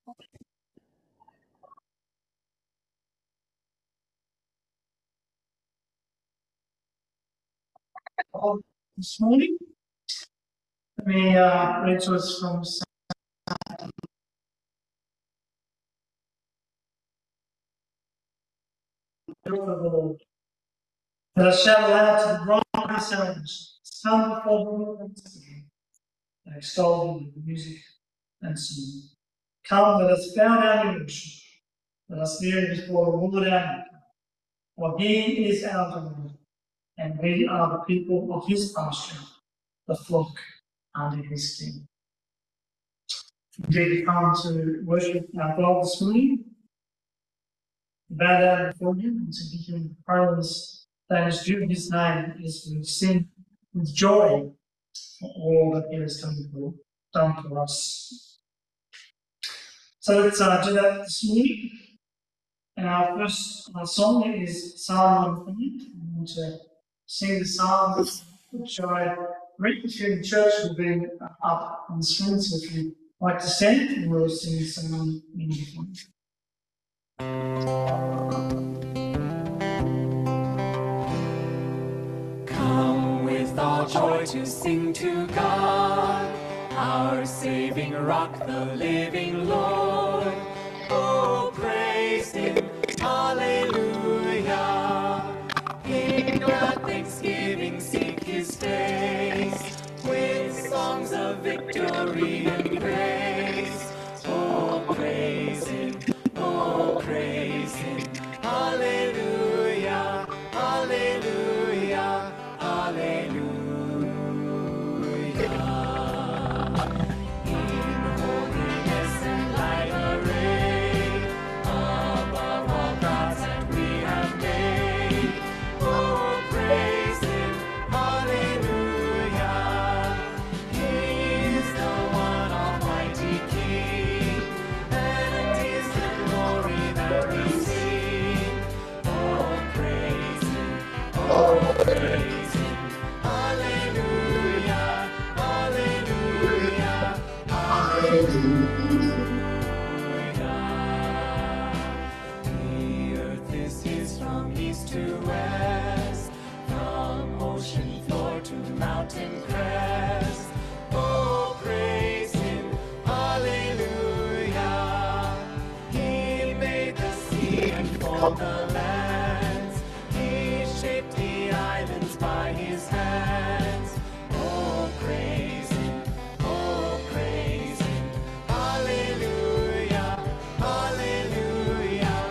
This morning, let me read to us from the Lord. Let us shout aloud to the rock of our salvation. Come before the Lord and extol him with music and song. Come, let us bow down in worship. Let us kneel before the Lord our Maker. For he is our God, and we are the people of his pasture, the flock under his king. Indeed, we come to worship our God this morning, bow down before him and to give him praise that is due his name, as we sing with joy for all that he has done for us. So let's do that this morning. And our first song is Psalm 100. I want to sing the psalm which I read to the church will be up on the screen, so if you'd like to stand, we'll sing the psalm in different. Come with all joy to sing to God, our saving rock, the living Lord. Oh, praise him, hallelujah. In glad thanksgiving seek his face, with songs of victory and praise. Oh, praise him, hallelujah, hallelujah, hallelujah. In holiness and light array, above all gods that we have made. Oh, praise him, hallelujah. He is the one almighty King, and is the glory that we sing. Oh, praise him, hallelujah, hallelujah, hallelujah. The earth is his from east to west, from ocean floor to mountain crest. Oh, praise him, hallelujah. He made the sea and formed the lands. He shaped the islands by his hands. Oh, praise him, hallelujah, hallelujah,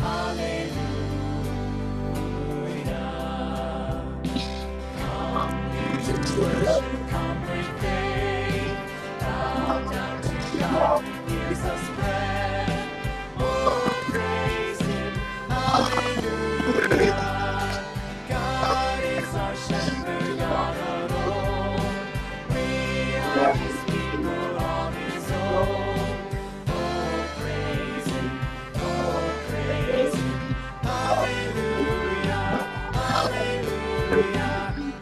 hallelujah. Come near to worship, come with faith, bow down to God who hears us pray. Oh, praise him, hallelujah. God is our shepherd, God alone. We are his people, all his own. Oh, praise him, hallelujah, hallelujah,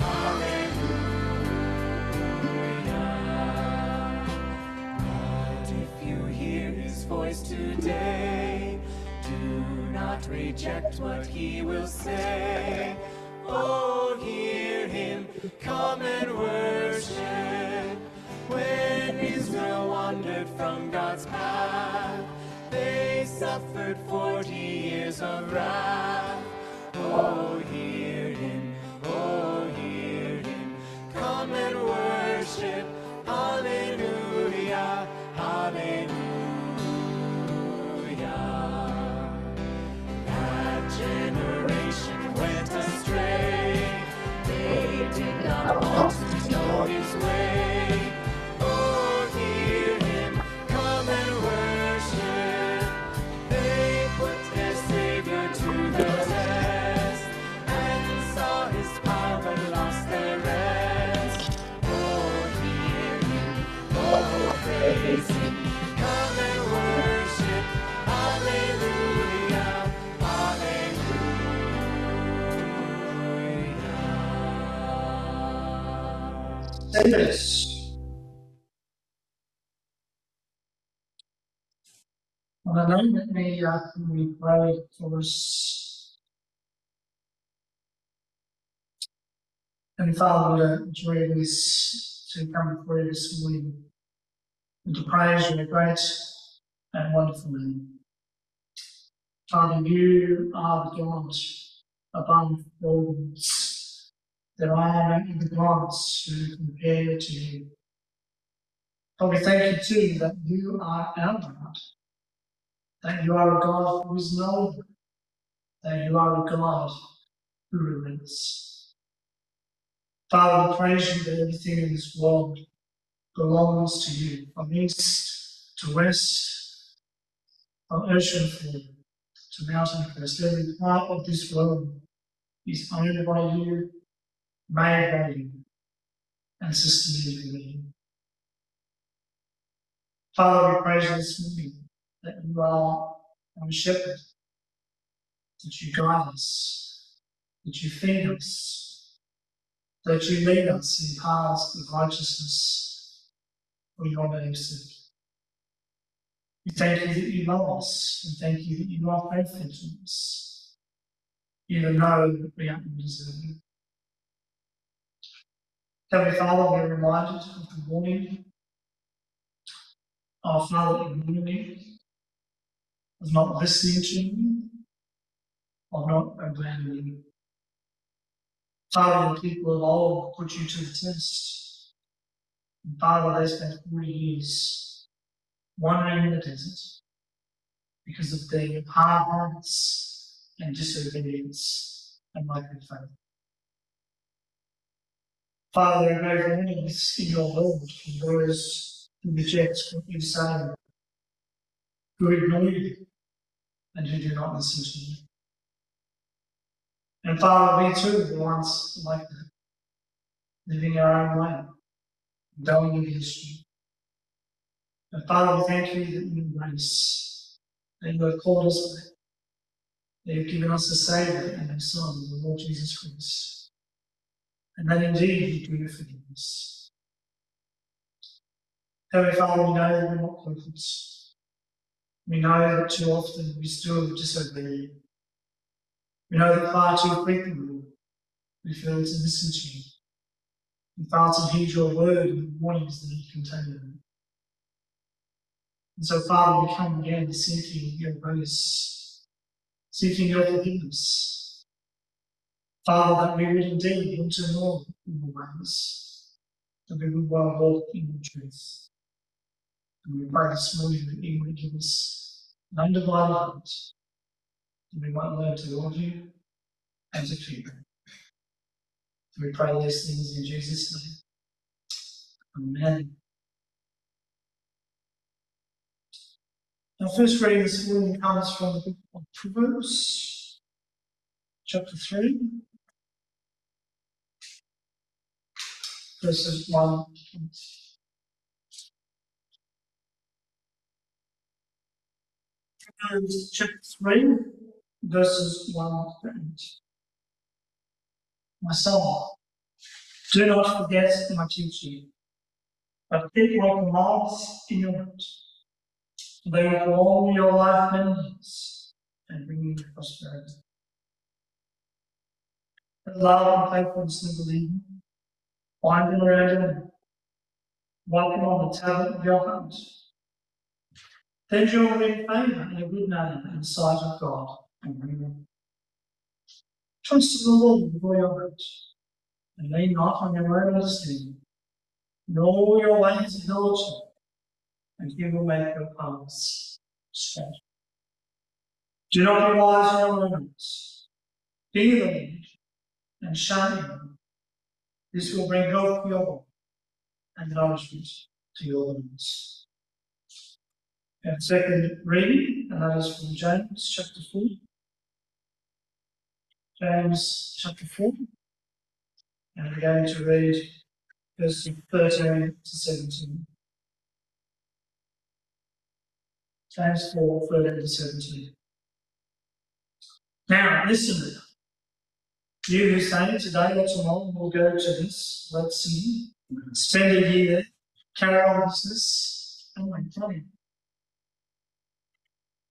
hallelujah. But if you hear his voice today, do not reject what he will say. Oh, hear him, come and worship. When Israel wandered from God's path, they suffered 40 years of wrath. Oh, hear him, come and worship. Hallelujah, hallelujah. That generation went astray. They did not want to know his way. Oh, hear him, come and worship. They put their Savior to the test, and saw his power but lost their rest. Oh, hear him, praise him, come and worship. Hallelujah, hallelujah. Say this. And I know that we pray for us. And Father, to read this, to come before you this morning, and to praise your great and wonderful name. Father, you are the God above all gods. There are no other gods who compare to you. But we thank you too that you are our God, that you are a God who is known, that you are a God who relents. Father, we praise you that everything in this world belongs to you, from east to west, from ocean floor to mountain crest. Every part of this world is owned by you, made by you, and sustained by you. Father, we praise you this morning that you are our shepherd, that you guide us, that you feed us, that you lead us in paths of righteousness for your name's sake. We thank you that you love us, and thank you that you are faithful to us, even though we aren't deserving. Heavenly Father, we are reminded of the warning our Father ignoring, of not listening to you, of not obeying you. Father, the people of old put you to the test. And Father, they spent 40 years wandering in the desert because of their hard hearts and disobedience and lack of faith. Father, there are no warnings in your word for those who reject what you say, who ignore you, and who do not listen to you. And Father, we too were once like that, living our own way, going against you. And Father, we thank you that you embrace, that you have called us back, that you have given us a Saviour and a Son, the Lord Jesus Christ, and that indeed you do forgive us. Heavenly Father, we know that we're not perfect. We know that too often we still disobey. We know that far too frequently we fail to listen to you. We fail to heed your word and the warnings that it contains. And so, Father, we come again seeking your grace, seeking your forgiveness. Father, that we would indeed want to know your ways, that we would well walk in your truth. And we pray this morning that you would give us an undivided heart, that we might learn to love you and to fear you. We pray these things in Jesus' name. Amen. Our first reading this morning comes from the book of Proverbs, chapter 3, verses 1 and 2. Proverbs chapter 3, verses 1 to 8. My son, do not forget my teaching, but keep my commands in your heart. They will prolong your life many years and bring you prosperity. But love and faithfulness in believing, bind them around your neck, write them on the tablet of your heart. Then you will win favour and a good name in the sight of God and man. Trust in the Lord with all your heart, and lean not on your own understanding. In all your ways acknowledge him, and he will make your paths straight. Do not be wise in your own eyes. Fear the Lord and shun him. This will bring health to your body and nourishment to your limbs. Our second reading, and that is from James chapter 4. James chapter 4. And we're going to read verses 13 to 17. James 4, 13 to 17. Now, listen, you who say today or tomorrow we'll go to this red city, spend a year there, carry on business, and make money.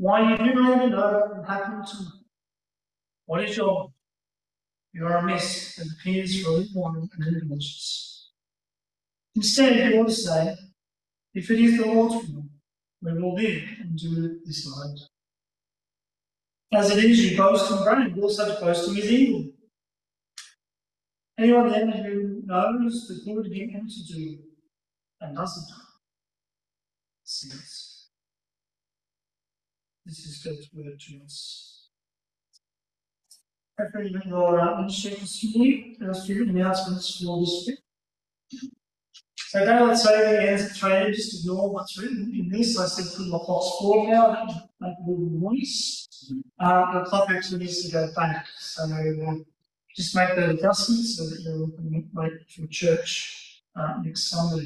why you do not even know what will happen tomorrow. What is your life? You are a mess that appears for a little while and then vanishes. Instead, you ought to say, if it is the Lord's will, we will live and do this life. As it is, you boast and brag, your such boasting is evil. Anyone then who knows the good he ought to do and doesn't sins. This is God's word to us. Hopefully your ministry this morning, there are a few announcements for this week. So daylight saving ends at 3 a.m. Just ignore what's written in this. I said put my box forward now, make a little noise. The clock actually needs to go back. So just make that adjustment so that you're late for church next Sunday.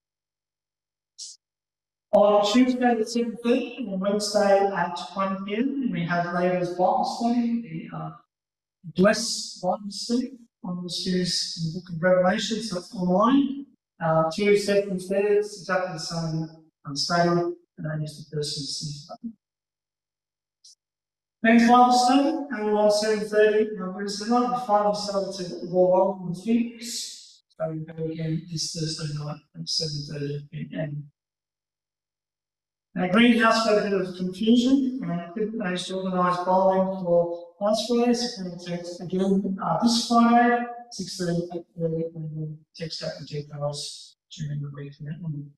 On Tuesday at 7:30 and on Wednesday at 1 p.m. we have Labour's Bible study, the Bless Bible study on the series in the Book of Revelation, so it's online. 2 seconds there, it's exactly the same stadium, and I use the person to see that. Next Bible study, and on 7:30 on Wednesday night, we finally started to go on with Phoenix. So we go again this Thursday night at 7:30 p.m. Now, Greenhouse got a bit of confusion, and I couldn't manage to organise bowling for last Friday, so we're going to text again this Friday, 6:30, 8:30, and we'll text out the details during the week for that one.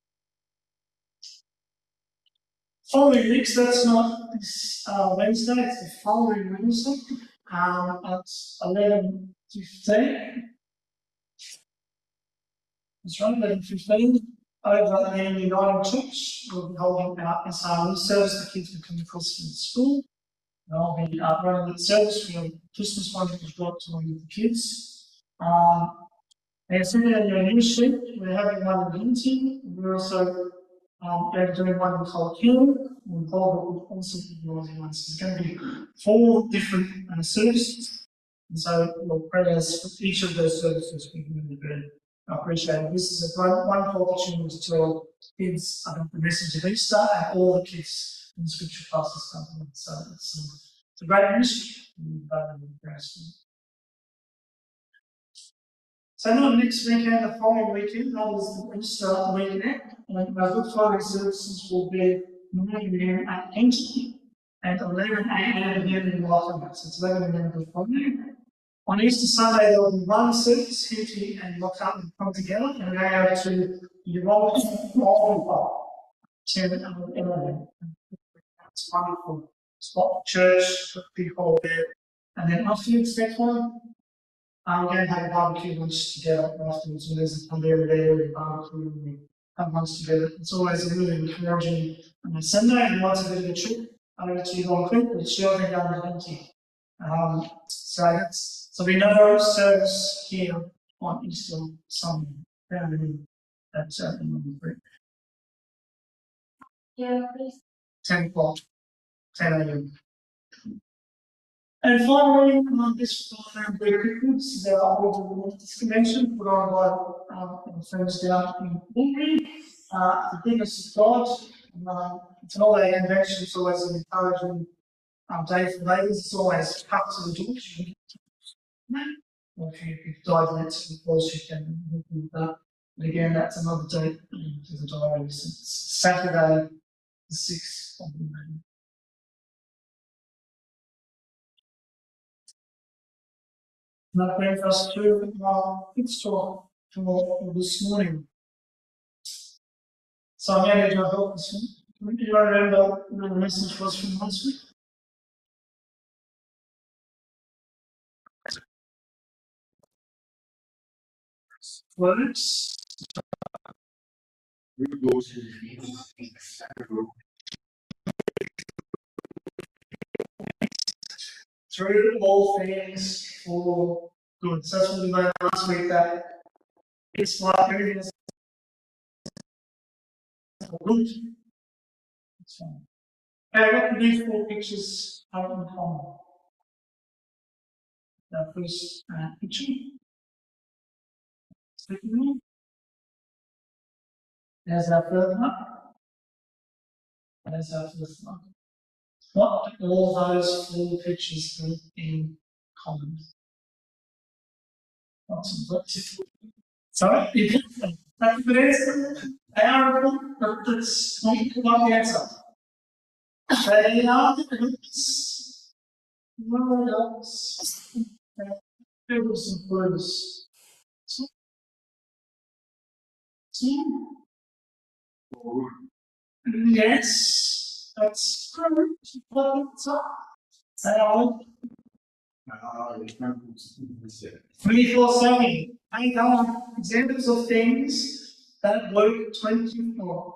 Following weeks, that's not this Wednesday, it's the following Wednesday at 11:15. That's right, 11:15. Over at the United Church, we'll be holding our SRE service. The kids will come across from the school. And I'll be running that service for the Christmas one that was brought to one of the kids. And so in your news sheet, we're having one in Linton. We're also going to do one in Colquhoun. We're involved with also organising one. So there's going to be 4 different services. And so we'll pray as for each of those services we can really I appreciate it. This is a wonderful opportunity to tell kids about the message of Easter and all the kids in the scripture classes come from. So it's a great ministry. So not next weekend, the following weekend, that is the Easter weekend. And our Good Friday services will be 9 a.m. at Entity and 11 a.m. again in Lockhart. So it's 11 a.m. Good Friday. On Easter Sunday, there will be one service, Houghton and Lockhart will come together and go out to Europe, 10 and 11. It's a wonderful spot, church, people there. And then afterwards, next one, we're going to have a barbecue lunch together afterwards. So there's a pandemic there, we barbecue, and we have lunch together. It's always a really encouraging Sunday, and once a bit of a trip over to Long Creek, which you're going to go to. So we know service here on Easter Sunday, that's in Long Creek. Yeah, please. 10 o'clock, 10 a.m. And finally, this very quickly, this is our Order Convention put on by friends down in Bullbury. The goodness of God. It's an all-day convention, it's always an encouraging day for ladies. It's always cut to the door. Or if you dive next to the course, you can look with that. But again, that's another date to the diary. So it's Saturday, the 6th of May. And that brings us to our kids talk for this morning. So I'm going to do a help this morning. Do you remember what the message was from last week? Words. Through all things for good. So that's what we learned last week, that it's like everything is for good. That's fine. Okay, what do these 4 pictures have in common? The first picture. Second one. There's our third one. There's our first one. What do all those four pictures have in common? Sorry? That's the answer. They are important, but that's not the answer. They are words. Pebbles and words. Yes, that's correct. But they are 24/7. 8 examples of things that work 24.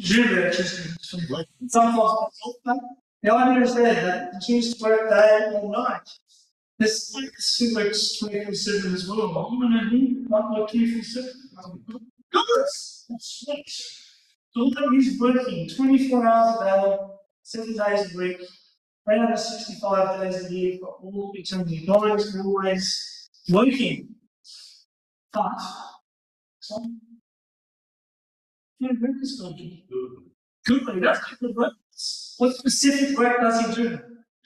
Sometimes the idea is there that the Jews work day or night. This works 24/7 as well. You want to know what work 24/7? That's right. So that is working 24 hours a day, 7 days a week, 365 days a year for all eternity. God is always working. But, work is God do? Good, but he does good work. What specific work does he do?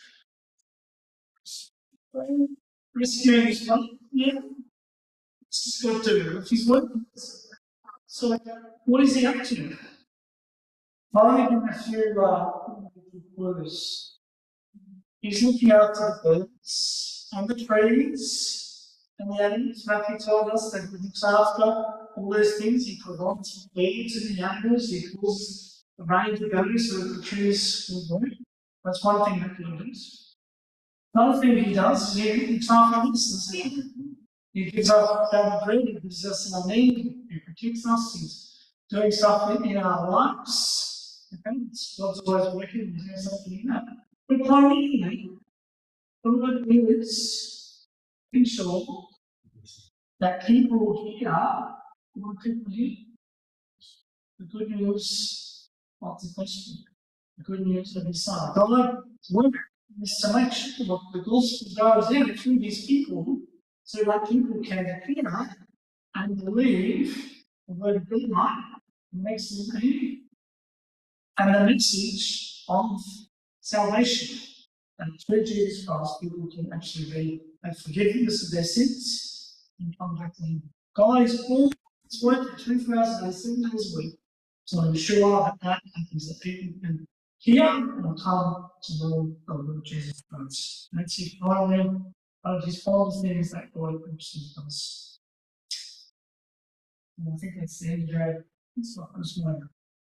Rescuing his money? Yeah. What's God do? If he's working. So, what is he up to? I'll give him a few words. He's looking after the birds and the trees and the animals. Matthew told us that he looks after all those things. He provides food to the animals. He causes the rain to go so that the trees will grow. That's one thing that he does. Another thing he does is he looks after us. He gives us our bread. He gives us our need. He protects us. He's doing stuff in our lives. Okay, God's always working and doing something in that. But primarily, the work is ensure that people here, what people here, the good news of the gospel, the good news of His Son. God's work is to make sure that the gospel goes out through these people so that people can hear and believe the word of God and makes them believe. And the message of salvation. And through Jesus Christ, people can actually have forgiveness of their sins and come back to Him. God is always working 24 hours a day, 7 days a week. So I'm sure that happens, that people can hear and come to know the Lord Jesus Christ. And that's His primary, one of His final things that God actually does. And I think that's the end of that. It's not this morning.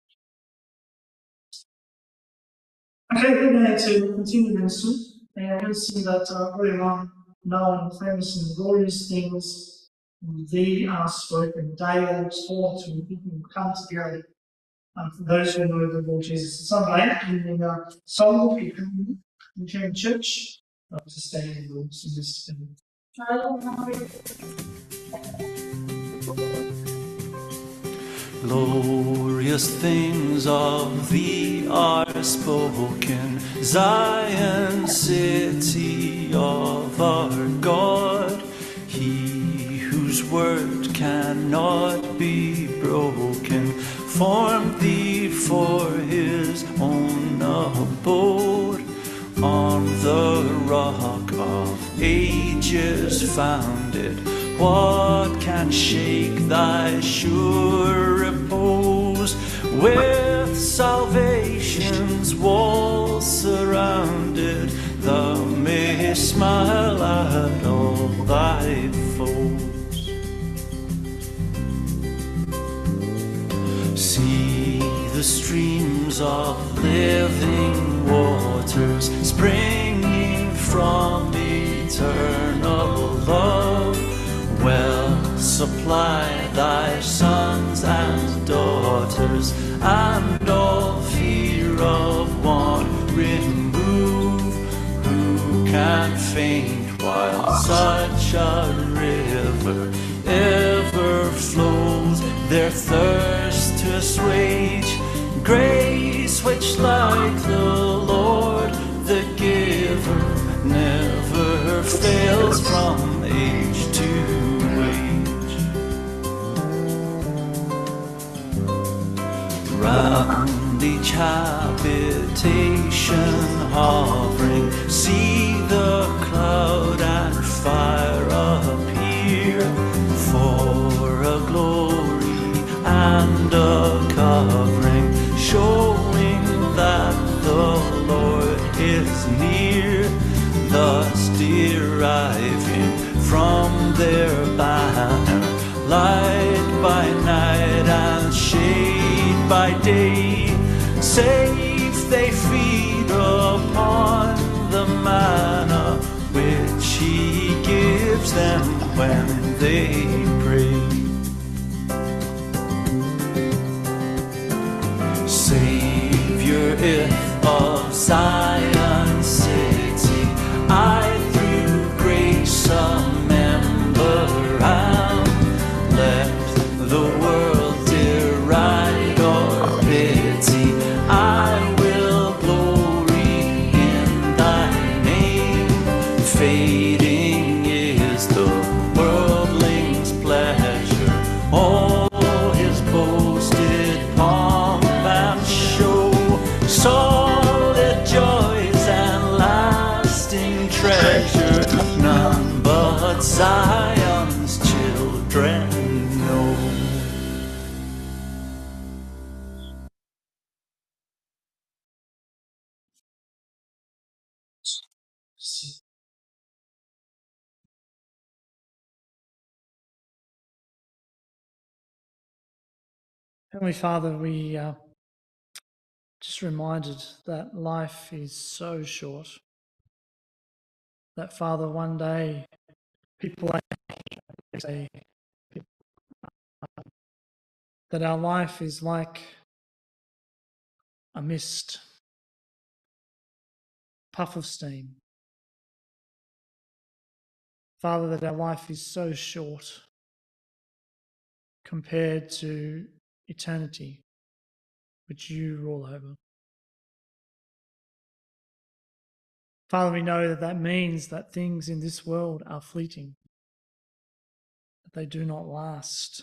Okay, we're going to continue ministry, and we're going to see that very well known, famous, and glorious things they are spoken daily taught to people who come together for those who know the Lord Jesus. Sunday, in the Psalm people in the church, to stay in the Lord. So this Glorious things of thee are spoken, Zion, city of our God, he whose word cannot be broken, formed thee for his own abode, on the rock of ages founded. What can shake thy sure repose? With salvation's walls surrounded, thou mayst smile at all thy foes. See the streams of living waters springing from eternal love. Well supply thy sons and daughters, and all fear of want remove. Who can faint while such a river ever flows, their thirst to assuage? Grace which like the Lord the giver never fails from age to age. Round each habitation creation hovering, see the cloud and fire appear for a glory and a covering, showing that the Lord is near, thus deriving from their banner light by night and shade by day. Safe they feed upon the manna which He gives them when they pray. Savior, if of Zion city I through grace a member am, let the world deride or pity, I will glory in thy name. Fading is the worldling's pleasure, all his boasted pomp and show, solid joys and lasting treasure, none but Zion's children know. Heavenly Father, we just reminded that life is so short. That, Father, one day people say that our life is like a mist, puff of steam. Father, that our life is so short compared to eternity, which you rule over. Father, we know that that means that things in this world are fleeting, that they do not last.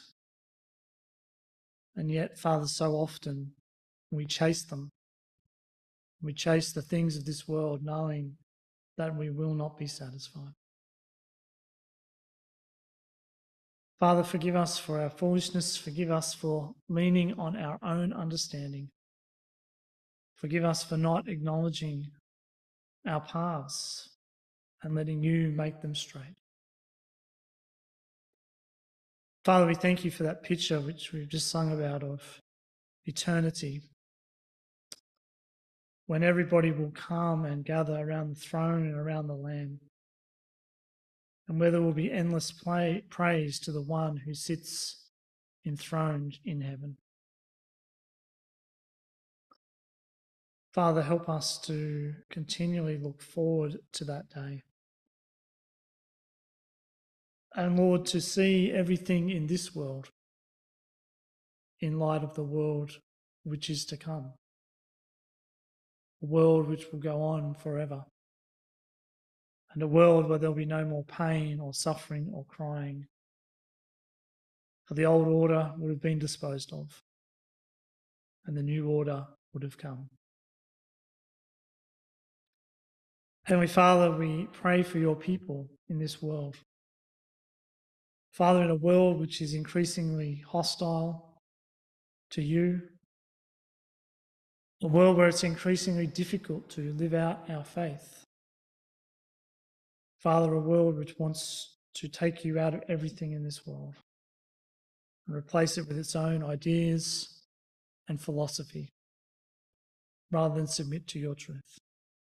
And yet, Father, so often we chase them. We chase the things of this world knowing that we will not be satisfied. Father, forgive us for our foolishness. Forgive us for leaning on our own understanding. Forgive us for not acknowledging our paths and letting you make them straight. Father, we thank you for that picture which we've just sung about of eternity, when everybody will come and gather around the throne and around the Lamb, and where there will be endless praise to the one who sits enthroned in heaven. Father, help us to continually look forward to that day. And Lord, to see everything in this world in light of the world which is to come, a world which will go on forever, and a world where there'll be no more pain or suffering or crying, for the old order would have been disposed of, and the new order would have come. Heavenly Father, we pray for your people in this world. Father, in a world which is increasingly hostile to you, a world where it's increasingly difficult to live out our faith. Father, a world which wants to take you out of everything in this world and replace it with its own ideas and philosophy, rather than submit to your truth.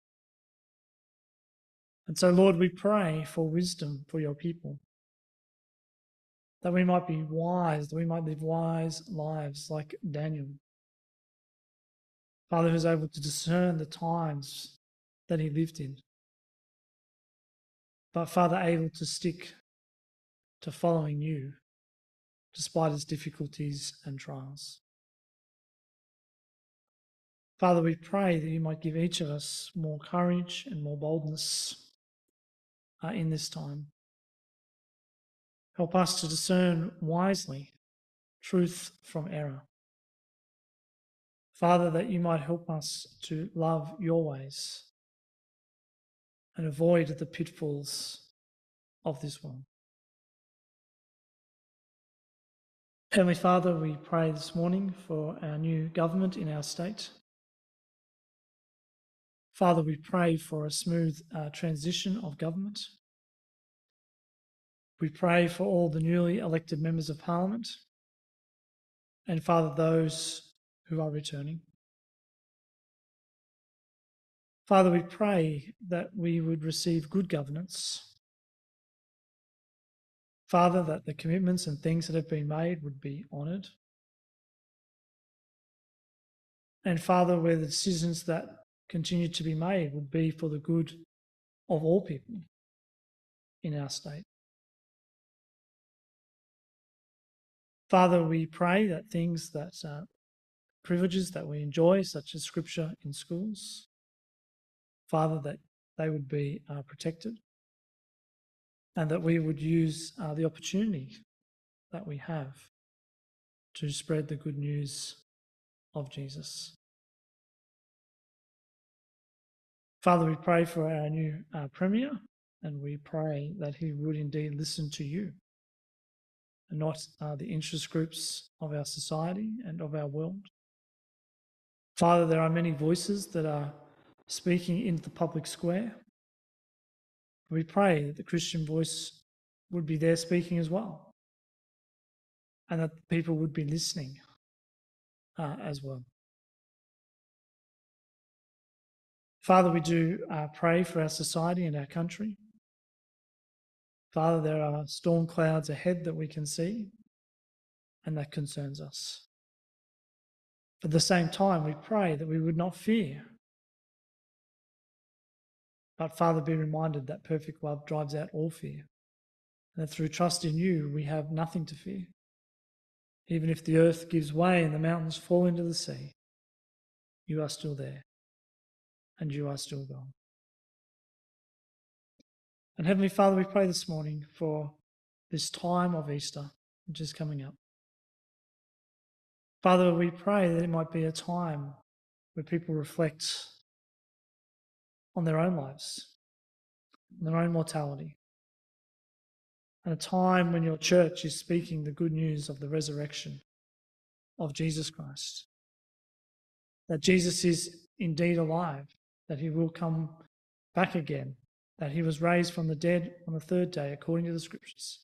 And so, Lord, we pray for wisdom for your people, that we might be wise, that we might live wise lives like Daniel. Father, who's able to discern the times that he lived in, but Father, able to stick to following you despite its difficulties and trials. Father, we pray that you might give each of us more courage and more boldness in this time. Help us to discern wisely truth from error. Father, that you might help us to love your ways and avoid the pitfalls of this world. Heavenly Father, we pray this morning for our new government in our state. Father, we pray for a smooth transition of government. We pray for all the newly elected members of Parliament and, Father, those who are returning. Father, we pray that we would receive good governance. Father, that the commitments and things that have been made would be honoured. And Father, where the decisions that continue to be made would be for the good of all people in our state. Father, we pray that things that privileges that we enjoy, such as Scripture in schools, Father, that they would be protected, and that we would use the opportunity that we have to spread the good news of Jesus. Father, we pray for our new Premier, and we pray that he would indeed listen to you and not the interest groups of our society and of our world. Father, there are many voices that are speaking into the public square. We pray that the Christian voice would be there speaking as well, and that people would be listening as well. Father, we do pray for our society and our country. Father, there are storm clouds ahead that we can see, and that concerns us. At the same time, we pray that we would not fear, but Father, be reminded that perfect love drives out all fear, and that through trust in you, we have nothing to fear. Even if the earth gives way and the mountains fall into the sea, you are still there, and you are still God. And Heavenly Father, we pray this morning for this time of Easter, which is coming up. Father, we pray that it might be a time where people reflect on their own lives, on their own mortality, and a time when your church is speaking the good news of the resurrection of Jesus Christ, that Jesus is indeed alive, that he will come back again, that he was raised from the dead on the third day according to the Scriptures.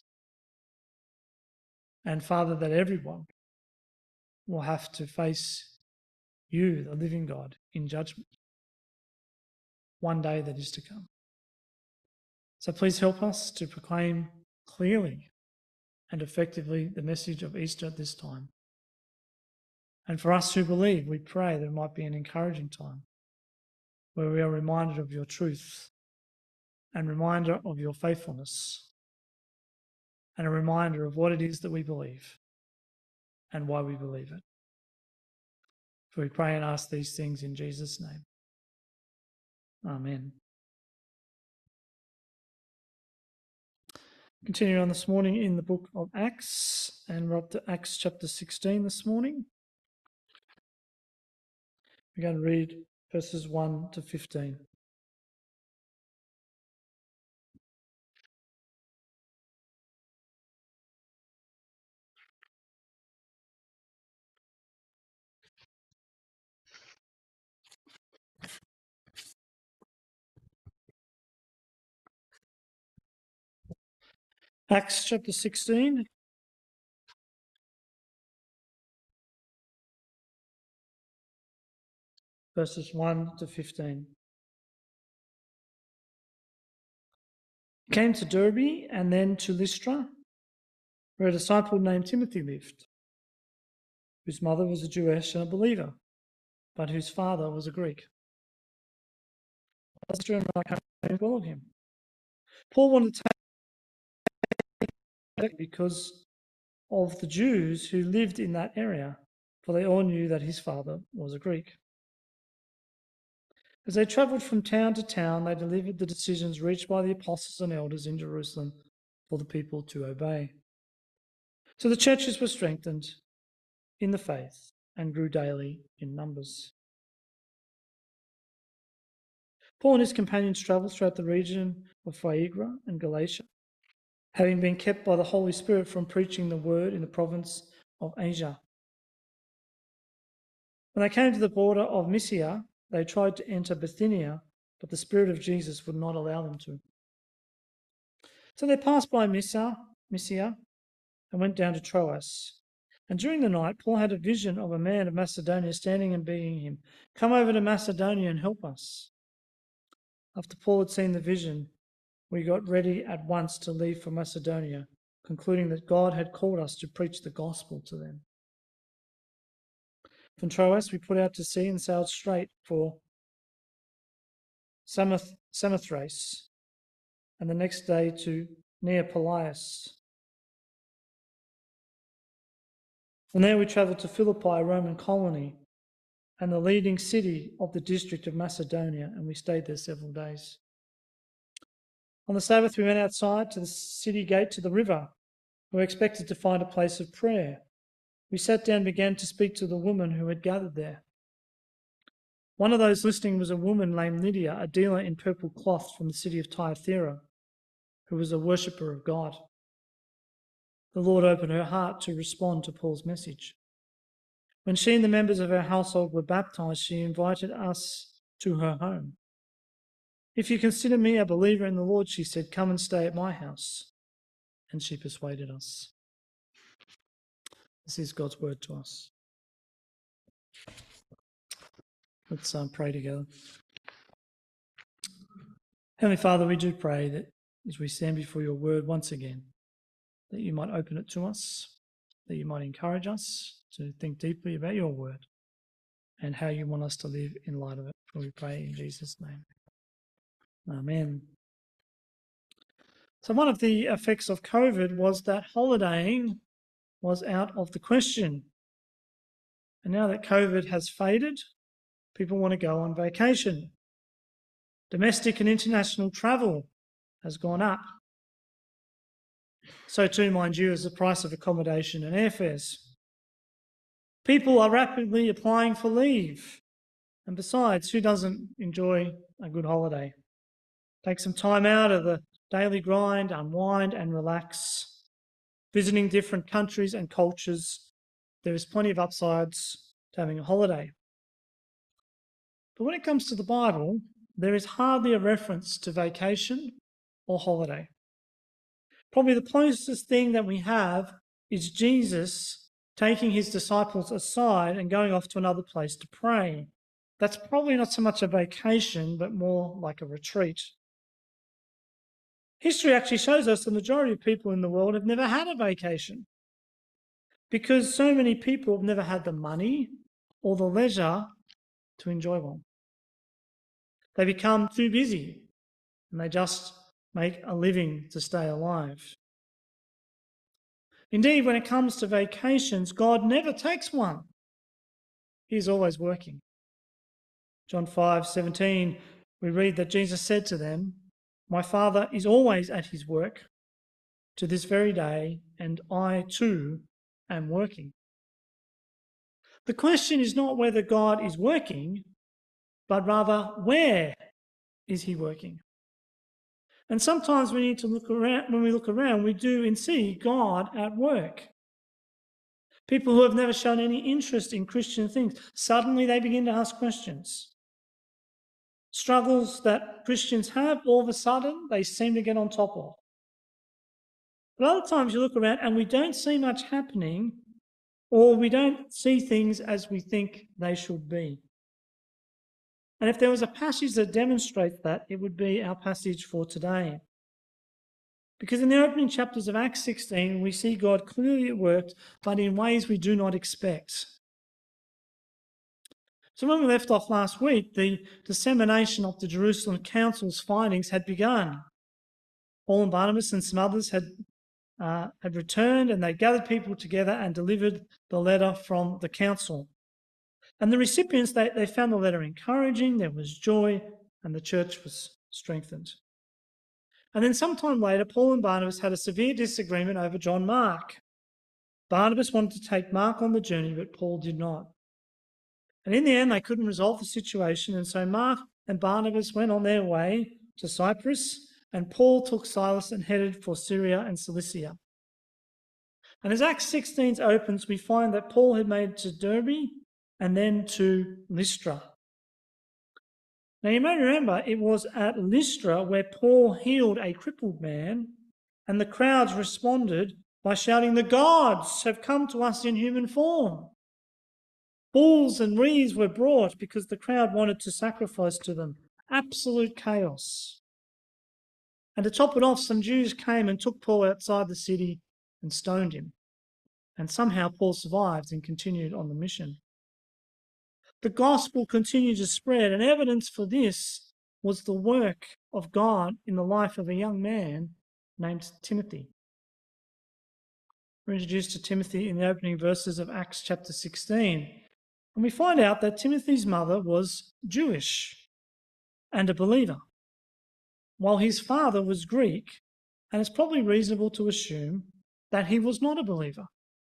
And Father, that everyone will have to face you, the living God, in judgment one day that is to come. So please help us to proclaim clearly and effectively the message of Easter at this time. And for us who believe, we pray that it might be an encouraging time where we are reminded of your truth and reminder of your faithfulness and a reminder of what it is that we believe and why we believe it. For we pray and ask these things in Jesus' name. Amen. Continuing on this morning in the book of Acts, and we're up to Acts chapter 16 this morning. We're going to read verses 1 to 15. Acts chapter 16. Verses 1 to 15. Came to Derbe and then to Lystra, where a disciple named Timothy lived, whose mother was a Jewess and a believer, but whose father was a Greek. Lystra and Iconium followed him. Paul wanted to take because of the Jews who lived in that area, for they all knew that his father was a Greek. As they travelled from town to town, they delivered the decisions reached by the apostles and elders in Jerusalem for the people to obey. So the churches were strengthened in the faith and grew daily in numbers. Paul and his companions travelled throughout the region of Phrygia and Galatia, having been kept by the Holy Spirit from preaching the word in the province of Asia. When they came to the border of Mysia, they tried to enter Bithynia, but the Spirit of Jesus would not allow them to. So they passed by Mysia and went down to Troas. And during the night, Paul had a vision of a man of Macedonia standing and begging him, "Come over to Macedonia and help us." After Paul had seen the vision, we got ready at once to leave for Macedonia, concluding that God had called us to preach the gospel to them. From Troas, we put out to sea and sailed straight for Samothrace, and the next day to Neapolis. From there we travelled to Philippi, a Roman colony, and the leading city of the district of Macedonia, and we stayed there several days. On the Sabbath, we went outside to the city gate to the river. We expected to find a place of prayer. We sat down and began to speak to the women who had gathered there. One of those listening was a woman named Lydia, a dealer in purple cloth from the city of Thyatira, who was a worshipper of God. The Lord opened her heart to respond to Paul's message. When she and the members of her household were baptized, she invited us to her home. "If you consider me a believer in the Lord," she said, "come and stay at my house." And she persuaded us. This is God's word to us. Let's pray together. Heavenly Father, we do pray that as we stand before your word once again, that you might open it to us, that you might encourage us to think deeply about your word and how you want us to live in light of it. For we pray in Jesus' name. Amen. So one of the effects of COVID was that holidaying was out of the question. And now that COVID has faded, people want to go on vacation. Domestic and international travel has gone up. So too, mind you, is the price of accommodation and airfares. People are rapidly applying for leave. And besides, who doesn't enjoy a good holiday? Take some time out of the daily grind, unwind and relax. Visiting different countries and cultures, there is plenty of upsides to having a holiday. But when it comes to the Bible, there is hardly a reference to vacation or holiday. Probably the closest thing that we have is Jesus taking his disciples aside and going off to another place to pray. That's probably not so much a vacation, but more like a retreat. History actually shows us the majority of people in the world have never had a vacation because so many people have never had the money or the leisure to enjoy one. They become too busy and they just make a living to stay alive. Indeed, when it comes to vacations, God never takes one. He's always working. John 5:17, we read that Jesus said to them, "My Father is always at his work to this very day, and I too am working." The question is not whether God is working, but rather where is he working? And sometimes we need to look around. When we look around, we do and see God at work. People who have never shown any interest in Christian things, suddenly they begin to ask questions. Struggles that Christians have, all of a sudden, they seem to get on top of. But other times you look around and we don't see much happening, or we don't see things as we think they should be. And if there was a passage that demonstrates that, it would be our passage for today. Because in the opening chapters of Acts 16, we see God clearly at work, but in ways we do not expect. So when we left off last week, the dissemination of the Jerusalem Council's findings had begun. Paul and Barnabas and some others had returned, and they gathered people together and delivered the letter from the council. And the recipients, they found the letter encouraging, there was joy, and the church was strengthened. And then sometime later, Paul and Barnabas had a severe disagreement over John Mark. Barnabas wanted to take Mark on the journey, but Paul did not. And in the end, they couldn't resolve the situation, and so Mark and Barnabas went on their way to Cyprus, and Paul took Silas and headed for Syria and Cilicia. And as Acts 16 opens, we find that Paul had made it to Derbe and then to Lystra. Now you may remember it was at Lystra where Paul healed a crippled man, and the crowds responded by shouting, "The gods have come to us in human form." Bulls and wreaths were brought because the crowd wanted to sacrifice to them. Absolute chaos. And to top it off, some Jews came and took Paul outside the city and stoned him. And somehow Paul survived and continued on the mission. The gospel continued to spread, and evidence for this was the work of God in the life of a young man named Timothy. We're introduced to Timothy in the opening verses of Acts chapter 16. And we find out that Timothy's mother was Jewish and a believer, while his father was Greek, and it's probably reasonable to assume that he was not a believer.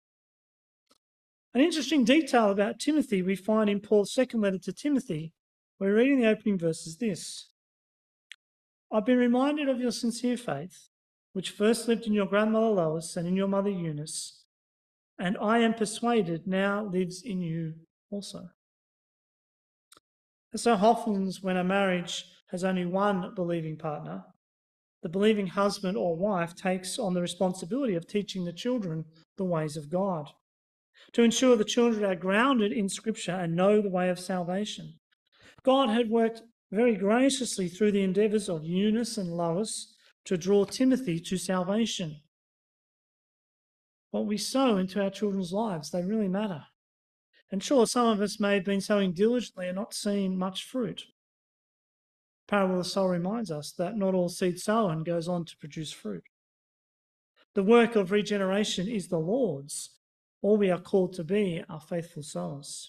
An interesting detail about Timothy we find in Paul's second letter to Timothy. We're reading the opening verses this: "I've been reminded of your sincere faith, which first lived in your grandmother Lois and in your mother Eunice, and I am persuaded now lives in you also." As so often when a marriage has only one believing partner, the believing husband or wife takes on the responsibility of teaching the children the ways of God, to ensure the children are grounded in Scripture and know the way of salvation. God had worked very graciously through the endeavours of Eunice and Lois to draw Timothy to salvation. What we sow into our children's lives, they really matter. And sure, some of us may have been sowing diligently and not seeing much fruit. The parable of the sower reminds us that not all seed sown goes on to produce fruit. The work of regeneration is the Lord's. All we are called to be are faithful sowers.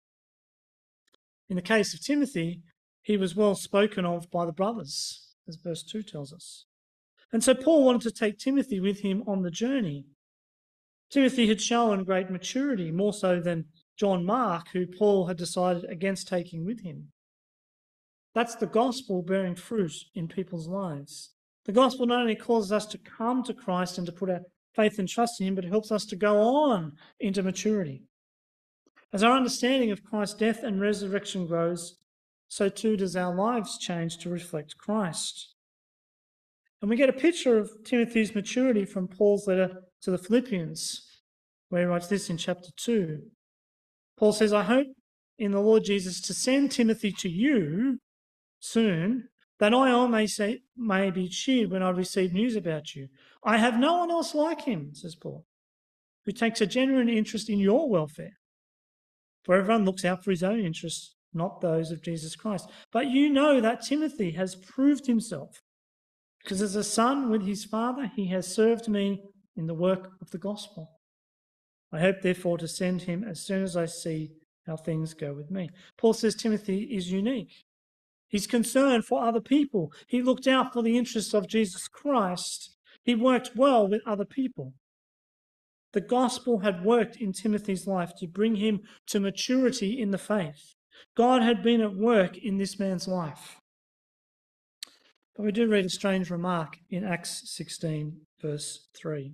In the case of Timothy, he was well spoken of by the brothers, as verse 2 tells us. And so Paul wanted to take Timothy with him on the journey. Timothy had shown great maturity, more so than John Mark, who Paul had decided against taking with him. That's the gospel bearing fruit in people's lives. The gospel not only causes us to come to Christ and to put our faith and trust in him, but it helps us to go on into maturity. As our understanding of Christ's death and resurrection grows, so too does our lives change to reflect Christ. And we get a picture of Timothy's maturity from Paul's letter to the Philippians, where he writes this in chapter 2. Paul says, "I hope in the Lord Jesus to send Timothy to you soon, that I may be cheered when I receive news about you. I have no one else like him," says Paul, "who takes a genuine interest in your welfare. For everyone looks out for his own interests, not those of Jesus Christ. But you know that Timothy has proved himself, because as a son with his father, he has served me in the work of the gospel. I hope, therefore, to send him as soon as I see how things go with me." Paul says Timothy is unique. He's concerned for other people. He looked out for the interests of Jesus Christ. He worked well with other people. The gospel had worked in Timothy's life to bring him to maturity in the faith. God had been at work in this man's life. But we do read a strange remark in Acts 16, verse 3.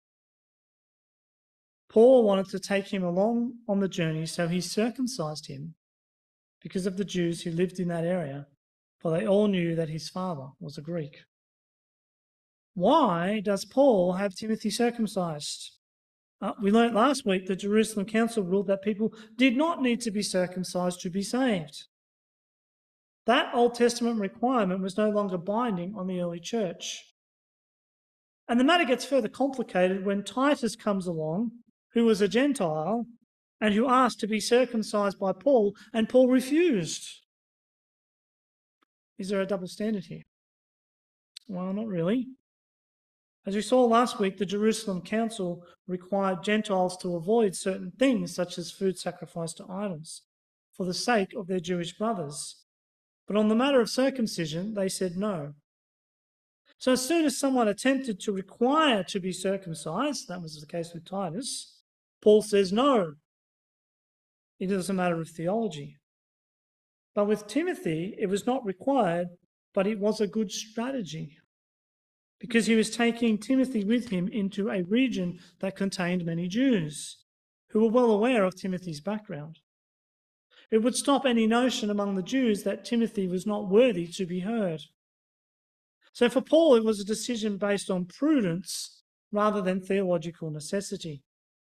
Paul wanted to take him along on the journey, so he circumcised him because of the Jews who lived in that area, for they all knew that his father was a Greek. Why does Paul have Timothy circumcised? We learnt last week the Jerusalem Council ruled that people did not need to be circumcised to be saved. That Old Testament requirement was no longer binding on the early church. And the matter gets further complicated when Titus comes along, who was a Gentile, and who asked to be circumcised by Paul, and Paul refused. Is there a double standard here? Well, not really. As we saw last week, the Jerusalem Council required Gentiles to avoid certain things, such as food sacrificed to idols, for the sake of their Jewish brothers. But on the matter of circumcision, they said no. So as soon as someone attempted to require to be circumcised, that was the case with Titus, Paul says no. It is a matter of theology. But with Timothy, it was not required, but it was a good strategy, because he was taking Timothy with him into a region that contained many Jews who were well aware of Timothy's background. It would stop any notion among the Jews that Timothy was not worthy to be heard. So for Paul, it was a decision based on prudence rather than theological necessity.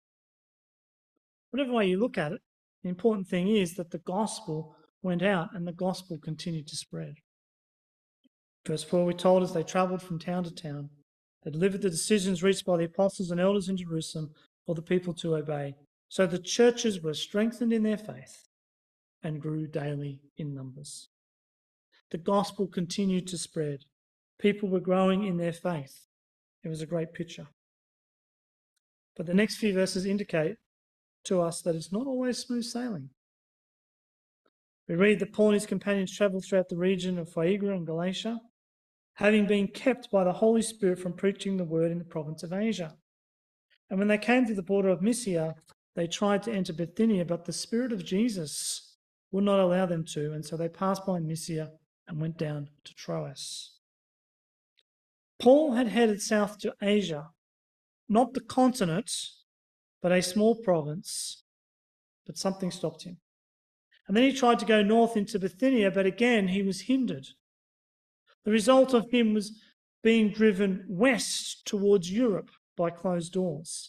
Whatever way you look at it, the important thing is that the gospel went out and the gospel continued to spread. Verse 4, we're told as they travelled from town to town, they delivered the decisions reached by the apostles and elders in Jerusalem for the people to obey. So the churches were strengthened in their faith and grew daily in numbers. The gospel continued to spread. People were growing in their faith. It was a great picture. But the next few verses indicate to us that it's not always smooth sailing. We read that Paul and his companions travelled throughout the region of Phrygia and Galatia, having been kept by the Holy Spirit from preaching the word in the province of Asia. And when they came to the border of Mysia, they tried to enter Bithynia, but the Spirit of Jesus would not allow them to, and so they passed by Mysia and went down to Troas. Paul had headed south to Asia, not the continent, but a small province, but something stopped him. And then he tried to go north into Bithynia, but again he was hindered. The result of him was being driven west towards Europe by closed doors.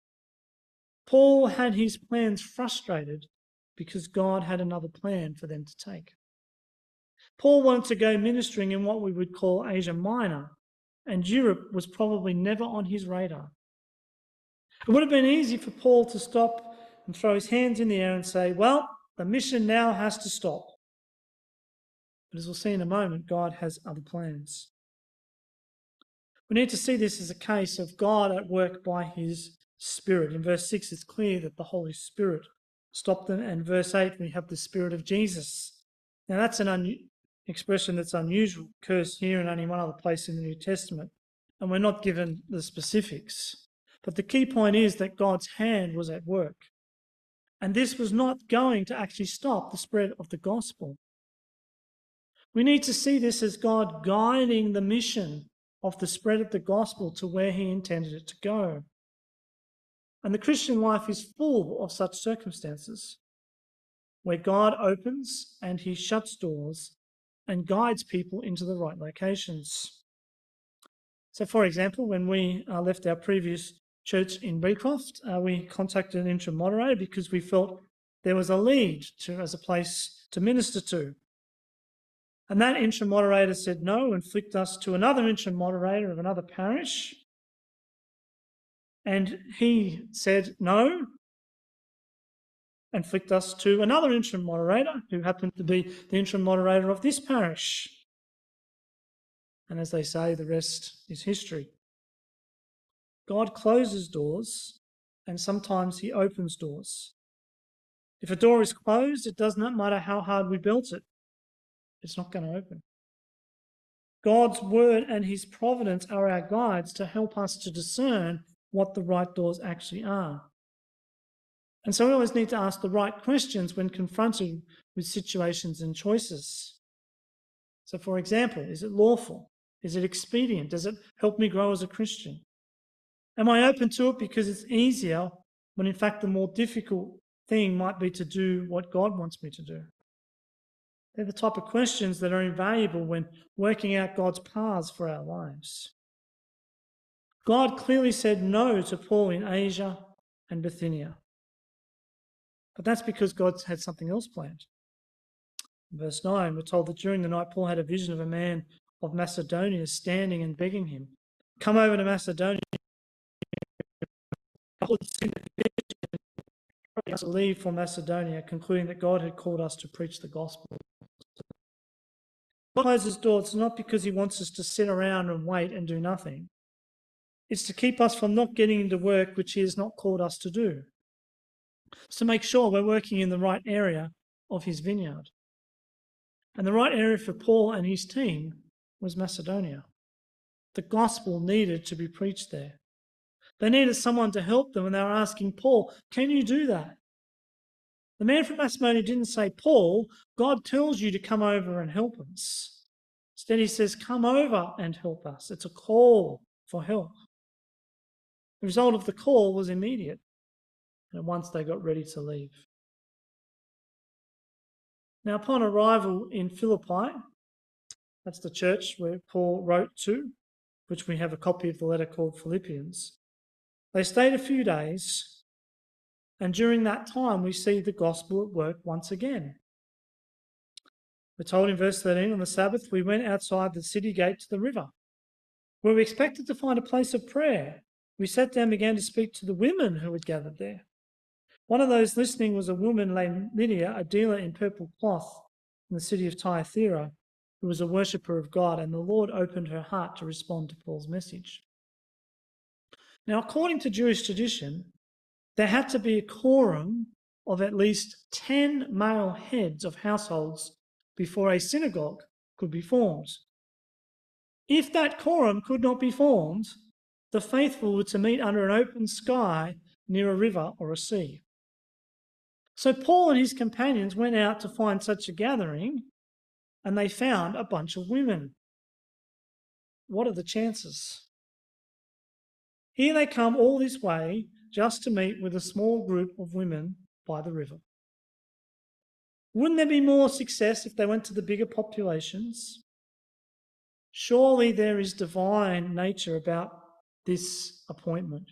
Paul had his plans frustrated because God had another plan for them to take. Paul wanted to go ministering in what we would call Asia Minor, and Europe was probably never on his radar. It would have been easy for Paul to stop and throw his hands in the air and say, well, the mission now has to stop. But as we'll see in a moment, God has other plans. We need to see this as a case of God at work by his Spirit. In verse 6, it's clear that the Holy Spirit stopped them. And verse 8, we have the Spirit of Jesus. Now, that's an expression that's unusual, occurs here and only one other place in the New Testament. And we're not given the specifics. But the key point is that God's hand was at work. And this was not going to actually stop the spread of the gospel. We need to see this as God guiding the mission of the spread of the gospel to where he intended it to go. And the Christian life is full of such circumstances, where God opens and he shuts doors and guides people into the right locations. So, for example, when we left our previous church in Beecroft, we contacted an interim moderator because we felt there was a lead as a place to minister to. And that interim moderator said no and flicked us to another interim moderator of another parish. And he said no and flicked us to another interim moderator who happened to be the interim moderator of this parish. And as they say, the rest is history. God closes doors and sometimes he opens doors. If a door is closed, it does not matter how hard we built it. It's not going to open. God's word and his providence are our guides to help us to discern what the right doors actually are. And so we always need to ask the right questions when confronted with situations and choices. So, for example, is it lawful? Is it expedient? Does it help me grow as a Christian? Am I open to it because it's easier when in fact the more difficult thing might be to do what God wants me to do? They're the type of questions that are invaluable when working out God's paths for our lives. God clearly said no to Paul in Asia and Bithynia. But that's because God had something else planned. In verse 9, we're told that during the night Paul had a vision of a man of Macedonia standing and begging him, come over to Macedonia. To leave for Macedonia, concluding that God had called us to preach the gospel. God closes doors not because he wants us to sit around and wait and do nothing. It's to keep us from not getting into work which he has not called us to do. It's to make sure we're working in the right area of his vineyard. And the right area for Paul and his team was Macedonia. The gospel needed to be preached there. They needed someone to help them, and they were asking Paul, can you do that? The man from Macedonia didn't say, Paul, God tells you to come over and help us. Instead, he says, come over and help us. It's a call for help. The result of the call was immediate, and at once they got ready to leave. Now, upon arrival in Philippi, that's the church where Paul wrote to, which we have a copy of the letter called Philippians. They stayed a few days, and during that time we see the gospel at work once again. We're told in verse 13, on the Sabbath we went outside the city gate to the river, where we expected to find a place of prayer. We sat down and began to speak to the women who had gathered there. One of those listening was a woman named Lydia, a dealer in purple cloth in the city of Thyatira, who was a worshipper of God, and the Lord opened her heart to respond to Paul's message. Now, according to Jewish tradition, there had to be a quorum of at least 10 male heads of households before a synagogue could be formed. If that quorum could not be formed, the faithful were to meet under an open sky near a river or a sea. So Paul and his companions went out to find such a gathering, and they found a bunch of women. What are the chances? Here they come all this way just to meet with a small group of women by the river. Wouldn't there be more success if they went to the bigger populations? Surely there is divine nature about this appointment.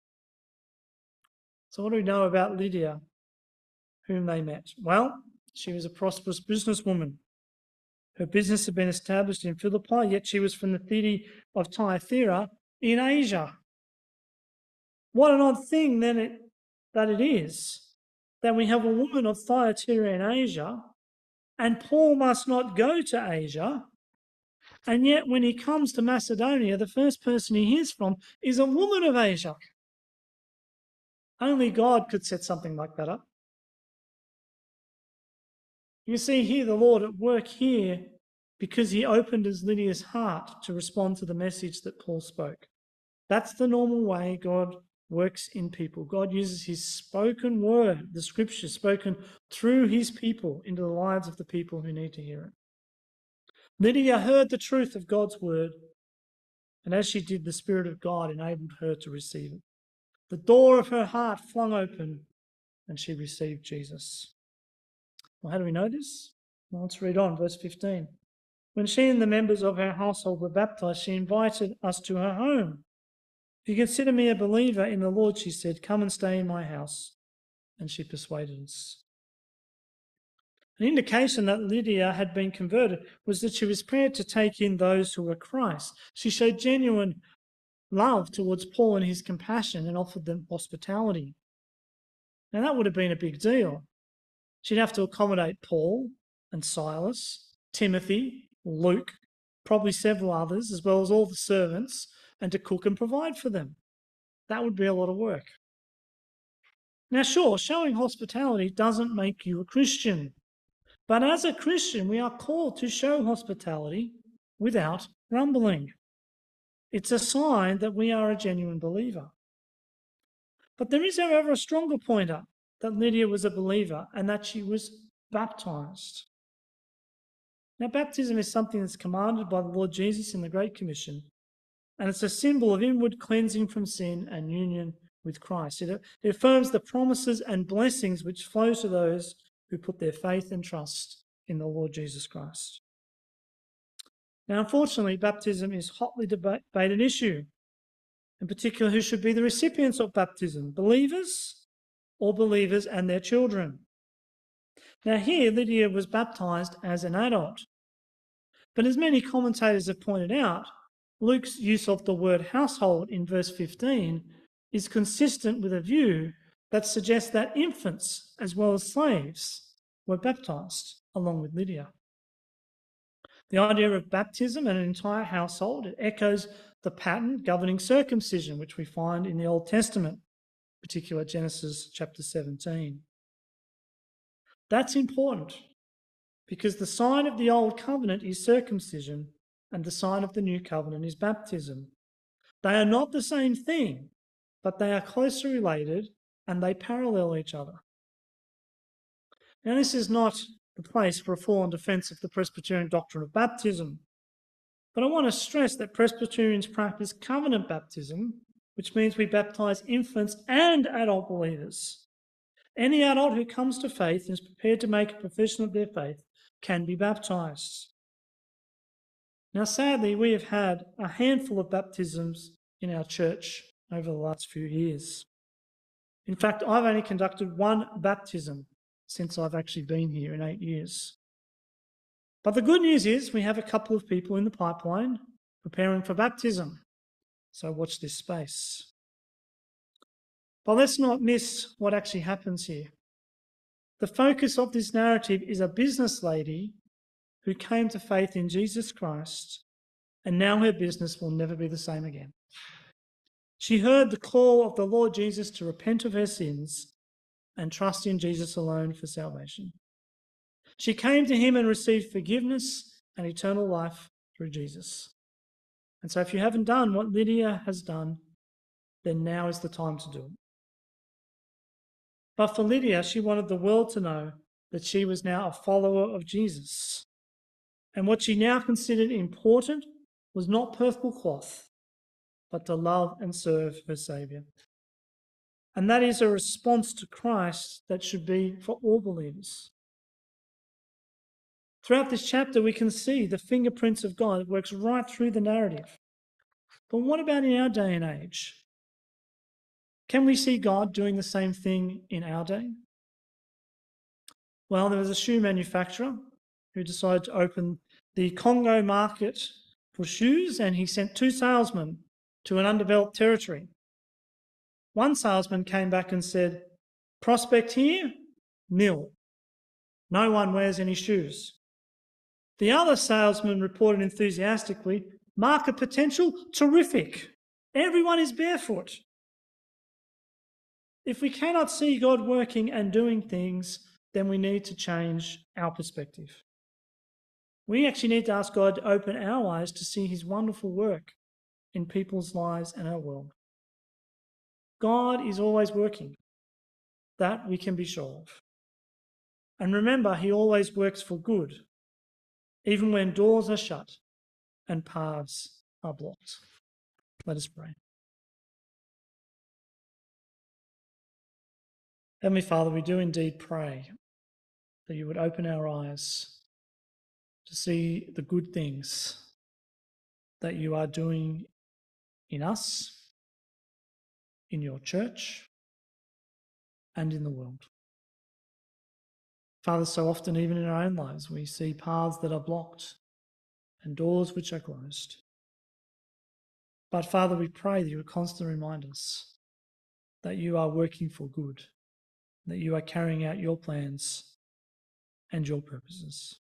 So what do we know about Lydia, whom they met? Well, she was a prosperous businesswoman. Her business had been established in Philippi, yet she was from the city of Thyatira in Asia. What an odd thing then that it is that we have a woman of Thyatira in Asia, and Paul must not go to Asia, and yet when he comes to Macedonia, the first person he hears from is a woman of Asia. Only God could set something like that up. You see here the Lord at work here because he opened Lydia's heart to respond to the message that Paul spoke. That's the normal way God works in people. God uses his spoken word, the scripture spoken through his people, into the lives of the people who need to hear it. Lydia heard the truth of God's word, and as she did, the Spirit of God enabled her to receive it. The door of her heart flung open, and she received Jesus. Well, how do we know this? Well, let's read on, verse 15. When she and the members of her household were baptized, she invited us to her home. If you consider me a believer in the Lord, she said, come and stay in my house. And she persuaded us. An indication that Lydia had been converted was that she was prepared to take in those who were Christ. She showed genuine love towards Paul and his compassion and offered them hospitality. Now that would have been a big deal. She'd have to accommodate Paul and Silas, Timothy, Luke, probably several others, as well as all the servants, and to cook and provide for them. That would be a lot of work. Now, sure, showing hospitality doesn't make you a Christian. But as a Christian, we are called to show hospitality without grumbling. It's a sign that we are a genuine believer. But there is, however, a stronger pointer that Lydia was a believer and that she was baptized. Now, baptism is something that's commanded by the Lord Jesus in the Great Commission, and it's a symbol of inward cleansing from sin and union with Christ. It affirms the promises and blessings which flow to those who put their faith and trust in the Lord Jesus Christ. Now, unfortunately, baptism is a hotly debated issue. In particular, who should be the recipients of baptism, believers or believers and their children? Now, here, Lydia was baptized as an adult. But as many commentators have pointed out, Luke's use of the word household in verse 15 is consistent with a view that suggests that infants, as well as slaves, were baptized along with Lydia. The idea of baptism and an entire household, it echoes the pattern governing circumcision, which we find in the Old Testament, particularly Genesis chapter 17. That's important because the sign of the Old Covenant is circumcision and the sign of the New Covenant is baptism. They are not the same thing, but they are closely related and they parallel each other. Now, this is not the place for a full-on defence of the Presbyterian doctrine of baptism, but I want to stress that Presbyterians practice covenant baptism, which means we baptise infants and adult believers. Any adult who comes to faith and is prepared to make a profession of their faith can be baptised. Now, sadly, we have had a handful of baptisms in our church over the last few years. In fact, I've only conducted one baptism since I've actually been here in 8 years. But the good news is we have a couple of people in the pipeline preparing for baptism. So watch this space. But let's not miss what actually happens here. The focus of this narrative is a business lady who came to faith in Jesus Christ, and now her business will never be the same again. She heard the call of the Lord Jesus to repent of her sins and trust in Jesus alone for salvation. She came to him and received forgiveness and eternal life through Jesus. And so if you haven't done what Lydia has done, then now is the time to do it. But for Lydia, she wanted the world to know that she was now a follower of Jesus. And what she now considered important was not purple cloth, but to love and serve her Saviour. And that is a response to Christ that should be for all believers. Throughout this chapter, we can see the fingerprints of God that works right through the narrative. But what about in our day and age? Can we see God doing the same thing in our day? Well, there was a shoe manufacturer who decided to open the Congo market for shoes, and he sent 2 salesmen to an undeveloped territory. One salesman came back and said, "Prospect here, nil. No one wears any shoes." The other salesman reported enthusiastically, "Market potential, terrific. Everyone is barefoot." If we cannot see God working and doing things, then we need to change our perspective. We actually need to ask God to open our eyes to see his wonderful work in people's lives and our world. God is always working. That we can be sure of. And remember, he always works for good, even when doors are shut and paths are blocked. Let us pray. Heavenly Father, we do indeed pray that you would open our eyes to see the good things that you are doing in us, in your church, and in the world. Father, so often even in our own lives, we see paths that are blocked and doors which are closed. But Father, we pray that you would constantly remind us that you are working for good, that you are carrying out your plans and your purposes.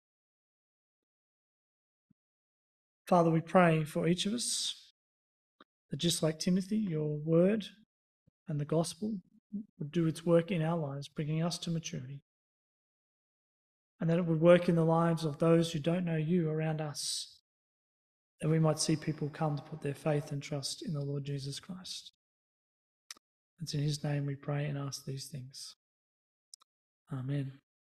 Father, we pray for each of us that just like Timothy, your word and the gospel would do its work in our lives, bringing us to maturity. And that it would work in the lives of those who don't know you around us, that we might see people come to put their faith and trust in the Lord Jesus Christ. It's in his name we pray and ask these things. Amen.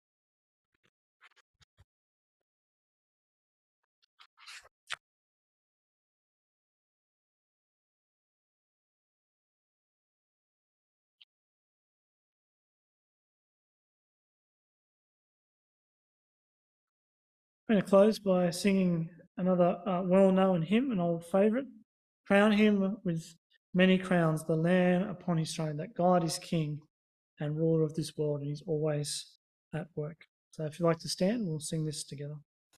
I'm going to close by singing another well-known hymn, an old favourite. Crown him with many crowns, the Lamb upon his throne, that God is King and ruler of this world, and he's always at work. So if you'd like to stand, we'll sing this together.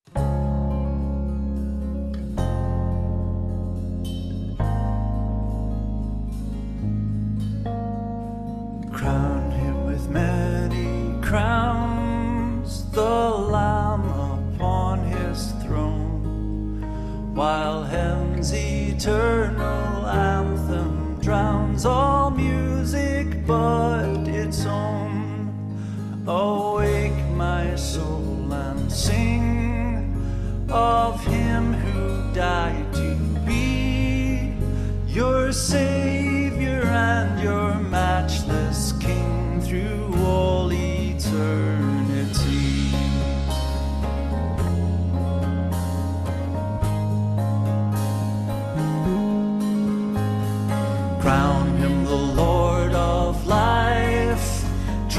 Crown him with many crowns, the Lamb upon his throne, while heaven's eternal anthem drowns all music but its own. Awake, my soul, and sing of him who died to be your Saviour and your matchless King through all eternity.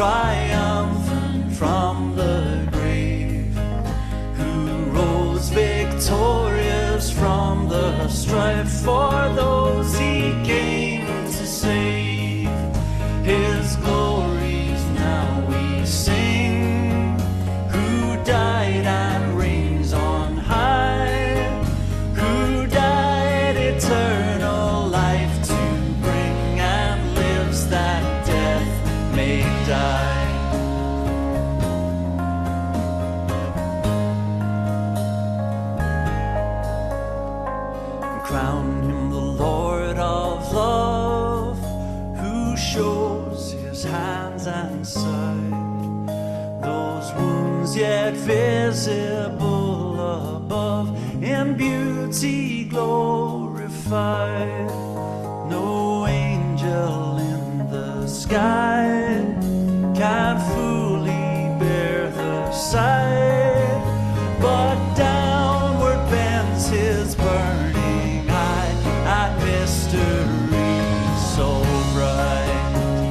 triumphant from the grave, who rose victorious from the strife for those he came to save. His glories now we sing, who died and reigns on high, who died eternal life to bring and lives that death may die. Crown him the Lord of love, who shows his hands and side, those wounds yet visible above, in beauty glorified. No angel in the sky can fully bear the sight, but downward bends his burning eye at mystery so bright.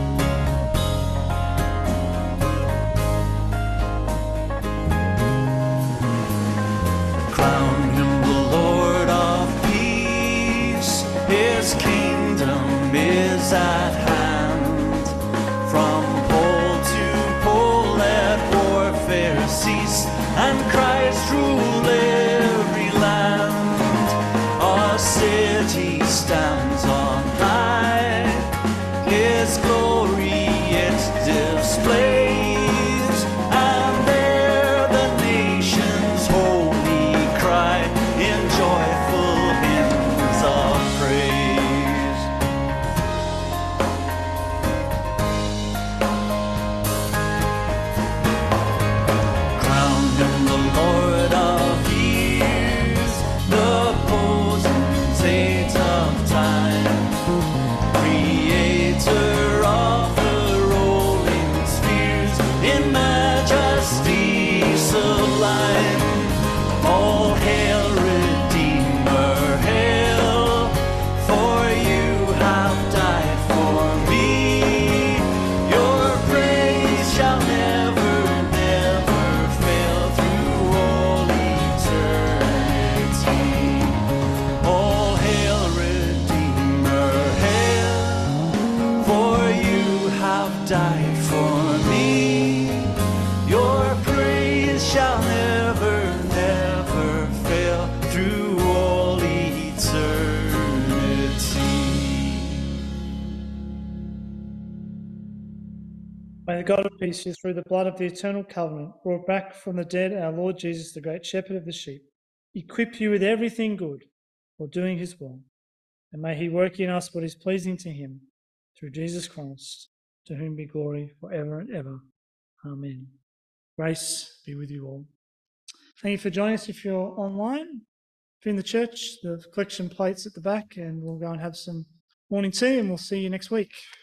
Crown him the Lord of peace, his kingdom is at hand. From pole to pole let warfare cease, and Christ rule every land. Our city stands on high, his glory it displays, and there the nations holy cry in joyful hymns of praise. Crown him the Lord of years, the potentate of time, creator of the rolling spheres, in majesty sublime. All hail, Redeemer, hail, for you have died for me. Your praise shall never, never fail through all eternity. All hail, Redeemer, hail, for you have died for me. Your praise shall never, never fail through all eternity. May the God of peace, who through the blood of the eternal covenant brought back from the dead our Lord Jesus, the great shepherd of the sheep, equip you with everything good for doing his will. And may he work in us what is pleasing to him, through Jesus Christ, to whom be glory forever and ever. Amen. Grace be with you all. Thank you for joining us. If you're online, if you're in the church, the collection plates at the back, and we'll go and have some morning tea, and we'll see you next week.